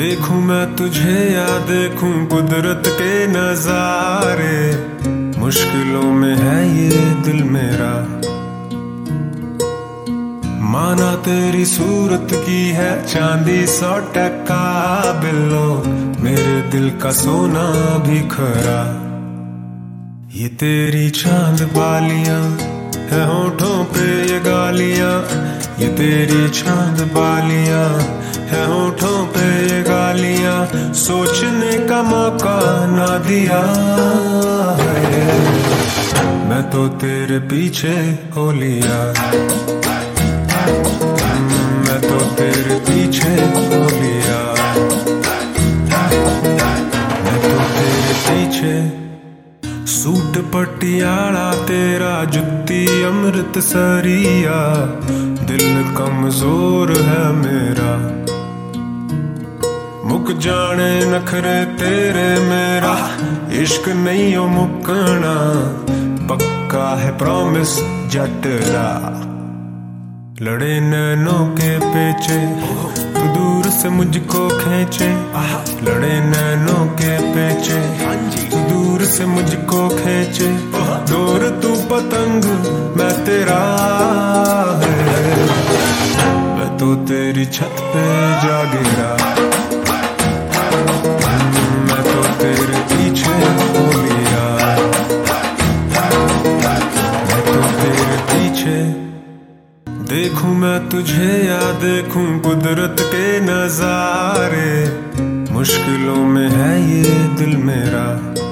देखूं मैं तुझे या देखूं कुदरत के नजारे, मुश्किलों में है ये दिल मेरा। माना तेरी सूरत की है चांदी 100% बिल्लो, मेरे दिल का सोना भी खरा। ये तेरी चांद बालियां है होठों पे ये गालियां, ये तेरी चांद बालियां है होठों पे ये गालियां, सोचने का मौका ना दिया है। मैं तो तेरे पीछे हो लिया, मैं तो तेरे पीछे हो लिया, मैं तो तेरे पीछे। सूट पटियाला तेरा जुत्ती अमृतसरिया, दिल कमजोर है मेरा। मुक जाने नखरे तेरे मेरा, इश्क नहीं हो मुकना, पक्का है प्रॉमिस जट दा। लड़े नैनों के पेचे तू दूर से मुझको खींचे, लड़े नैनों के पेचे तू दूर से मुझको खींचे। दूर तू पतंग मैं तेरा है, मैं तो तेरी छत पे जा गिरा, मैं तो तेरे पीछे हो लिया, मैं तो तेरे पीछे। देखूं मैं तुझे या देखूं कुदरत के नजारे, मुश्किलों में है ये दिल मेरा।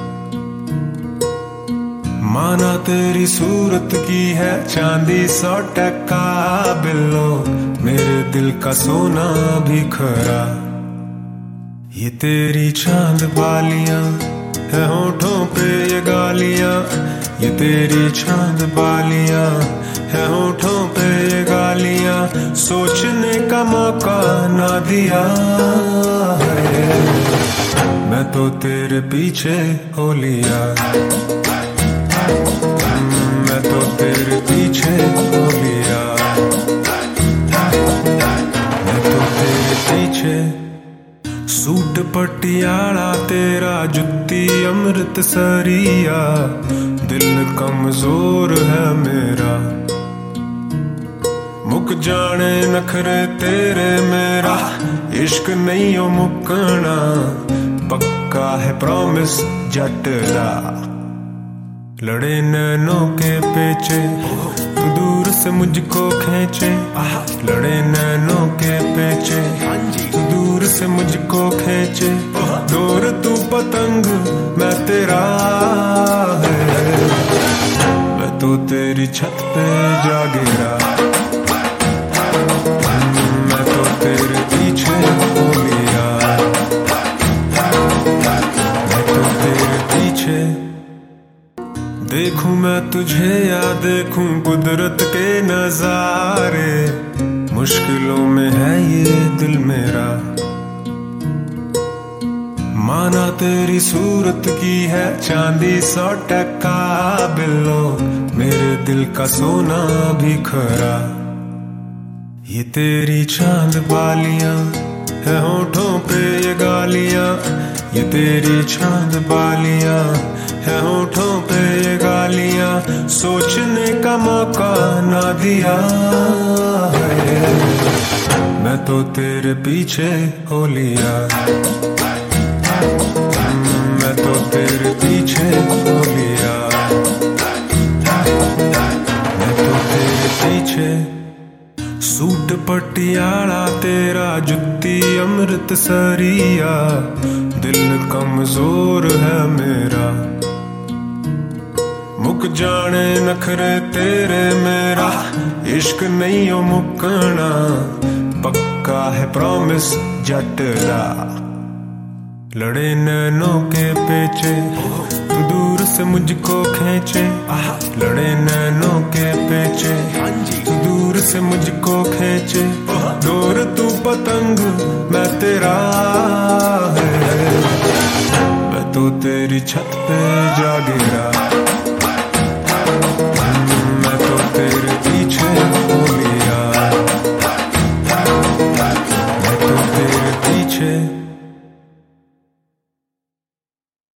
माना तेरी सूरत की है चांदी 100% बिल्लो, मेरे दिल का सोना भी खरा। ये तेरी चांद बालियां है होठों पे ये गालियां, ये तेरी चांद बालियां है होठों पे ये गालियां, सोचने का मौका ना दिया है। मैं तो तेरे पीछे हो लिया, मैं तो तेरे पीछे हो लिया, मैं तो तेरे पीछे। सूट पटियाला तेरा जुत्ती अमृतसरिया, दिल कमजोर है मेरा। मुक जाने नखरे तेरे मेरा, इश्क नहीं हो मुकना, पक्का है प्रॉमिस जट दा। लड़े नैनों के पेचे तू दूर से मुझको खींचे, लड़े नैनों के पेचे तू दूर से मुझको खींचे। दूर तू पतंग मैं तेरा है, मैं तो तेरी छत पे जा गिरा, मैं तो तेरे पीछे हो लिया, मैं तो तेरे पीछे। देखूं मैं तुझे या देखूं कुदरत के नजारे, मुश्किलों में है ये दिल मेरा। माना तेरी सूरत की है चांदी 100% बिल्लो, मेरे दिल का सोना भी खरा। ये तेरी चांद बालियां है होठों पे ये गालियां, ये तेरी चांद बालियां है होठों पे ये गालियां, सोचने का मौका ना दिया है। मैं तो तेरे पीछे हो लिया, मैं तो तेरे पीछे हो लिया, मैं तो तेरे पीछे। सूट पटियाला तेरा जुत्ती अमृतसरिया, दिल कमजोर है मेरा। मुक जाने नखरे तेरे मेरा, इश्क नहीं हो मुकना, पक्का है प्रॉमिस जट दा। लड़े नैनों के पेचे तू दूर से मुझको खींचे, लड़े नैनों के पेचे तू दूर से मुझको खींचे। दूर तू पतंग मैं तेरा है, मैं तो तेरी छत पे जा गिरा, मैं तो तेरे पीछे हो लिया, मैं तो तेरे पीछे।